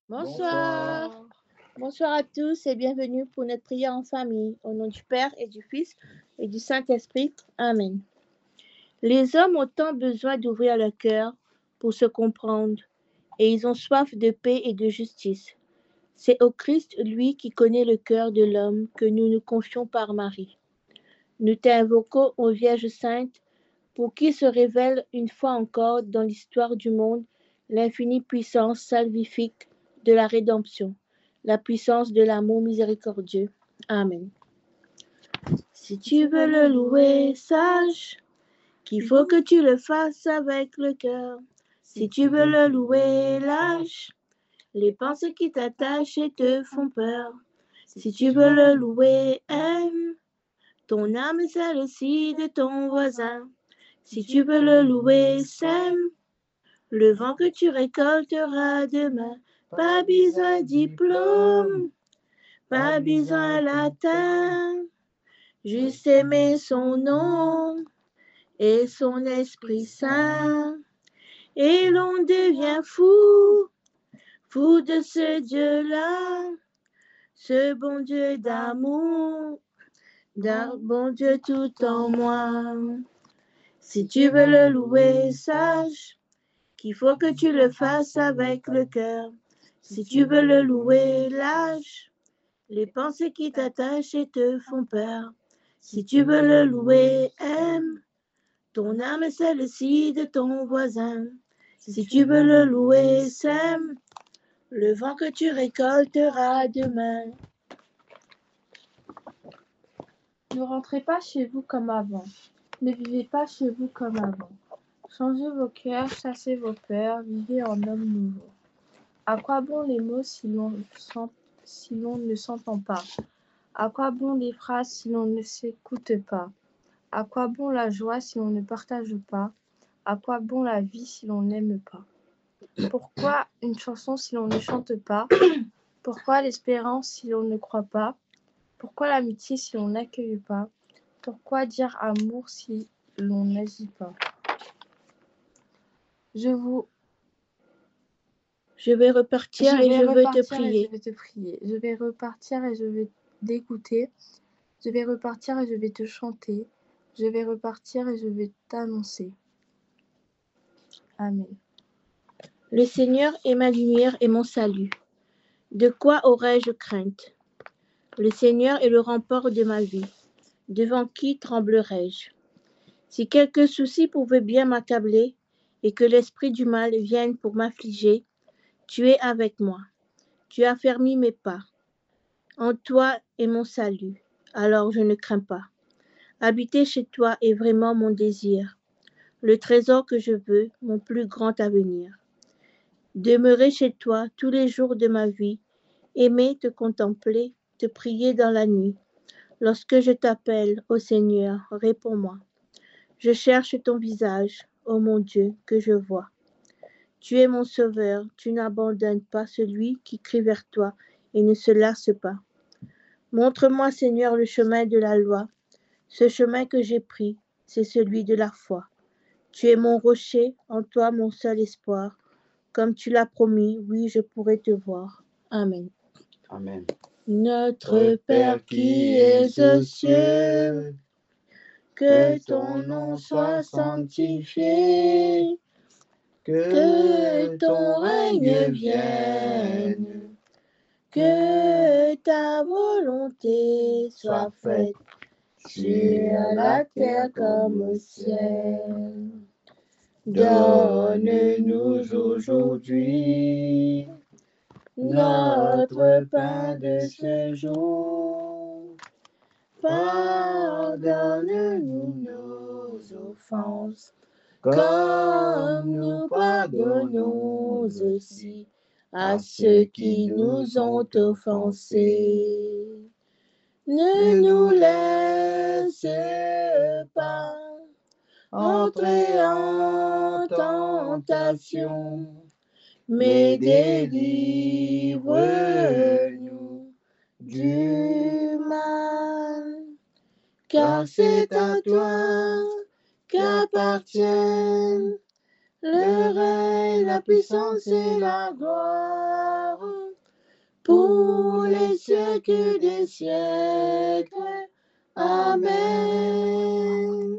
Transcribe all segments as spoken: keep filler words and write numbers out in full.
Bonsoir. Bonsoir. Bonsoir à tous et bienvenue pour notre prière en famille. Au nom du Père et du Fils et du Saint-Esprit. Amen. Les hommes ont tant besoin d'ouvrir leur cœur pour se comprendre et ils ont soif de paix et de justice. C'est au Christ, lui, qui connaît le cœur de l'homme, que nous nous confions par Marie. Nous t'invoquons, ô Vierge Sainte, pour qui se révèle une fois encore dans l'histoire du monde l'infinie puissance salvifique de la rédemption, la puissance de l'amour miséricordieux. Amen. Si tu veux le louer, sache qu'il faut que tu le fasses avec le cœur. Si tu veux le louer, lâche les pensées qui t'attachent et te font peur. Si tu veux le louer, aime ton âme et celle-ci de ton voisin. Si tu veux le louer, sème le vent que tu récolteras demain. Pas besoin de diplôme, pas besoin de latin, juste aimer son nom et son Esprit Saint. Et l'on devient fou, fou de ce Dieu-là, ce bon Dieu d'amour, d'un bon Dieu tout en moi. Si tu veux le louer, sache qu'il faut que tu le fasses avec le cœur. Si tu veux le louer, lâche les pensées qui t'attachent et te font peur. Si tu veux le louer, aime ton âme et celle-ci de ton voisin. Si tu veux le louer, sème le vent que tu récolteras demain. Ne rentrez pas chez vous comme avant. Ne vivez pas chez vous comme avant. Changez vos cœurs, chassez vos peurs, vivez en homme nouveau. À quoi bon les mots si l'on, si l'on ne s'entend pas? À quoi bon les phrases si l'on ne s'écoute pas? À quoi bon la joie si l'on ne partage pas? À quoi bon la vie si l'on n'aime pas? Pourquoi une chanson si l'on ne chante pas? Pourquoi l'espérance si l'on ne croit pas? Pourquoi l'amitié si l'on n'accueille pas? Pourquoi dire amour si l'on n'agit pas? Je vous Je vais repartir je et vais je veux te repartir et je prier. vais te prier. Je vais repartir et je vais t'écouter. Je vais repartir et je vais te chanter. Je vais repartir et je vais t'annoncer. Amen. Le Seigneur est ma lumière et mon salut. De quoi aurais-je crainte? Le Seigneur est le rempart de ma vie. Devant qui tremblerais-je? Si quelque souci pouvait bien m'accabler et que l'esprit du mal vienne pour m'affliger, tu es avec moi. Tu as fermi mes pas. En toi est mon salut, alors je ne crains pas. Habiter chez toi est vraiment mon désir, le trésor que je veux, mon plus grand avenir. Demeurer chez toi tous les jours de ma vie, aimer te contempler, te prier dans la nuit. Lorsque je t'appelle, ô Seigneur, réponds-moi. Je cherche ton visage, ô mon Dieu, que je vois. Tu es mon sauveur, tu n'abandonnes pas celui qui crie vers toi et ne se lasse pas. Montre-moi, Seigneur, le chemin de la loi. Ce chemin que j'ai pris, c'est celui de la foi. Tu es mon rocher, en toi mon seul espoir. Comme tu l'as promis, oui, je pourrai te voir. Amen. Amen. Notre Père qui es aux cieux, que ton nom soit sanctifié, que ton règne vienne, que ta volonté soit faite sur la terre comme au ciel. Donne-nous aujourd'hui notre pain de ce jour. Pardonne-nous nos offenses, comme nous pardonnons aussi à ceux qui nous ont offensés. Ne nous laisse pas entrer en tentation, mais délivre-nous du mal. Car c'est à toi qu'appartiennent le règne, la puissance et la gloire pour les siècles des siècles. Amen.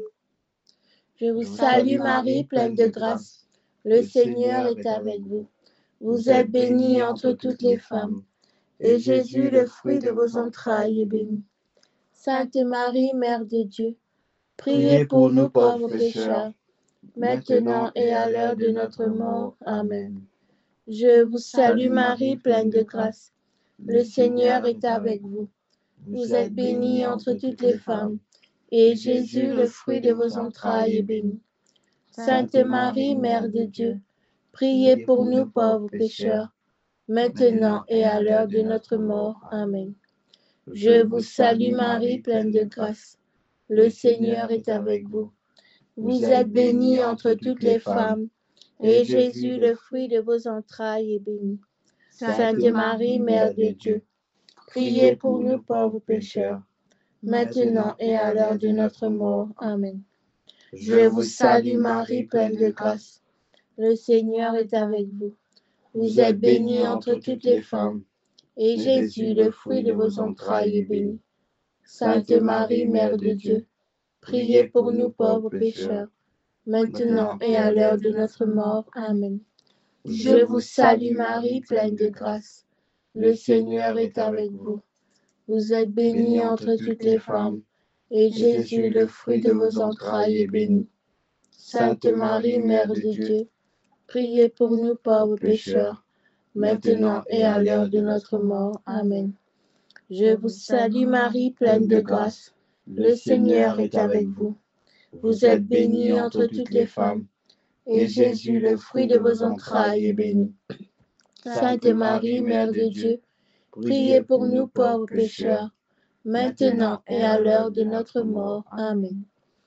Je vous salue Marie, pleine de grâce. Le Seigneur est avec vous. Vous êtes bénie entre toutes les femmes, et Jésus, le fruit de vos entrailles, est béni. Sainte Marie, Mère de Dieu, priez pour nous pauvres pécheurs, maintenant et à l'heure de notre mort. Amen. Je vous salue Marie, pleine de grâce. Le Seigneur est avec vous. Vous êtes bénie entre toutes les femmes, et Jésus, le fruit de vos entrailles, est béni. Sainte Marie, Mère de Dieu, priez pour nous pauvres pécheurs, maintenant et à l'heure de notre mort. Amen. Je vous salue Marie, pleine de grâce. Le Seigneur est avec vous. Vous êtes bénie entre toutes les femmes, et Jésus, le fruit de vos entrailles, est béni. Sainte Marie, Mère de Dieu, priez pour nous pauvres pécheurs, maintenant et à l'heure de notre mort. Amen. Je vous salue Marie, pleine de grâce. Le Seigneur est avec vous. Vous êtes bénie entre toutes les femmes, et Jésus, le fruit de vos entrailles, est béni. Sainte Marie, Mère de Dieu, priez pour nous pauvres pécheurs, maintenant et à l'heure de notre mort. Amen. Je vous salue Marie, pleine de grâce. Le Seigneur est avec vous. Vous êtes bénie entre toutes les femmes, et Jésus, le fruit de vos entrailles, est béni. Sainte Marie, Mère de Dieu, priez pour nous pauvres pécheurs, maintenant et à l'heure de notre mort. Amen. Je vous salue Marie, pleine de grâce. Le Seigneur est avec vous. Vous êtes bénie entre toutes les femmes, et Jésus, le fruit de vos entrailles, est béni. Sainte Marie, Mère de Dieu, priez pour nous pauvres pécheurs, maintenant et à l'heure de notre mort. Amen.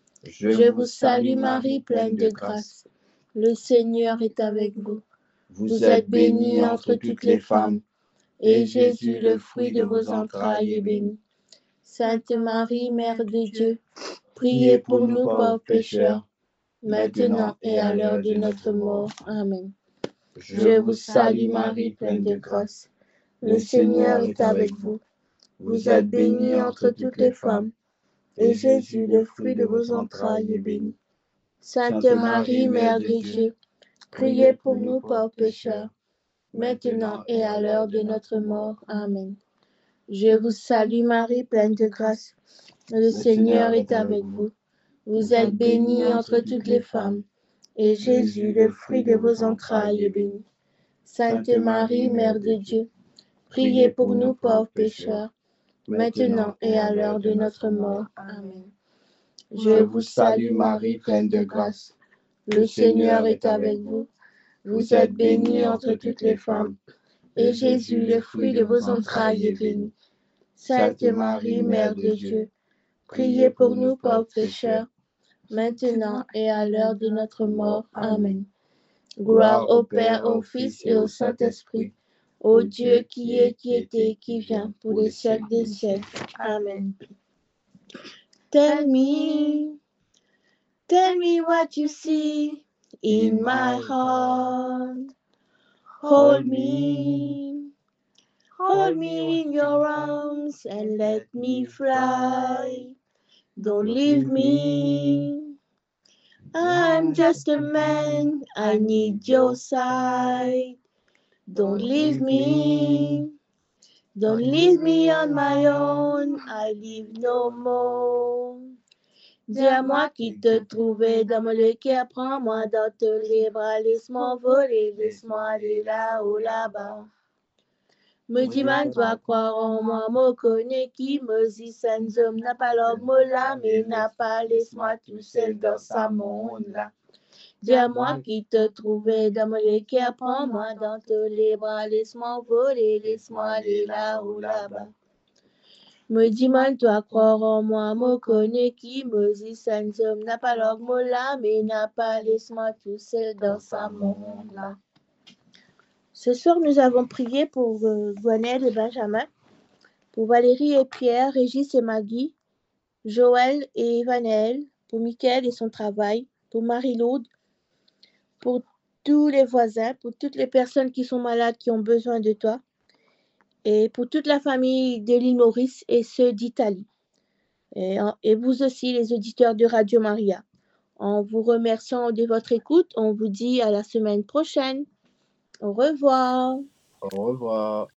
Je vous salue Marie, pleine de grâce. Le Seigneur est avec vous. Vous êtes bénie entre toutes les femmes, et Jésus, le fruit de vos entrailles, est béni. Sainte Marie, Mère de Dieu, priez pour nous pauvres pécheurs, maintenant et à l'heure de notre mort. Amen. Je vous salue Marie, pleine de grâce. Le Seigneur est avec vous. Vous êtes bénie entre toutes les femmes, et Jésus, le fruit de vos entrailles, est béni. Sainte Marie, Mère de Dieu, priez pour nous pauvres pécheurs, maintenant et à l'heure de notre mort. Amen. Je vous salue Marie, pleine de grâce. Le Seigneur est avec vous. Vous êtes bénie entre toutes les femmes, et Jésus, le fruit de vos entrailles, est béni. Sainte Marie, Mère de Dieu, priez pour nous pauvres pécheurs, maintenant et à l'heure de notre mort. Amen. Je vous salue Marie, pleine de grâce. Le Seigneur est avec vous. Vous êtes bénie entre toutes les femmes, et Jésus, le fruit de vos entrailles, est béni. Sainte Marie, Mère de Dieu, priez pour nous pauvres pécheurs, maintenant et à l'heure de notre mort. Amen. Gloire au Père, au Fils et au Saint-Esprit, au Dieu qui est, qui était, qui vient, pour les siècles des siècles. Amen. Tell me, tell me what you see in my heart. Hold me, hold me in your arms and let me fly. Don't leave me. I'm just a man, I need your side. Don't leave me. Don't leave me on my own, I live no more. Dis à moi qui te trouvais dans mon cœur, prends-moi dans tes les bras, laisse-moi voler, laisse-moi aller là-haut, là-bas. Me dis man, toi croire en moi, me connais qui me dit, sans homme n'a pas l'homme là, mais n'a pas, laisse-moi tout seul dans sa monde là. Dis à moi qui te trouvais dans mon cœur, prends-moi dans tes les bras, laisse-moi voler, laisse-moi aller là-haut, là-bas. Me dis mal, toi croire en moi, me connais qui me dit, sans homme n'a pas l'homme là, mais n'a pas, laisse-moi tout seul dans sa monde là. Ce soir, nous avons prié pour euh, Gwenelle et Benjamin, pour Valérie et Pierre, Régis et Maggie, Joël et Evanel, pour Mickaël et son travail, pour Marie-Laude, pour tous les voisins, pour toutes les personnes qui sont malades, qui ont besoin de toi. et pour toute la famille de l'île Maurice et ceux d'Italie. Et, et vous aussi, les auditeurs de Radio Maria. En vous remerciant de votre écoute, on vous dit à la semaine prochaine. Au revoir. Au revoir.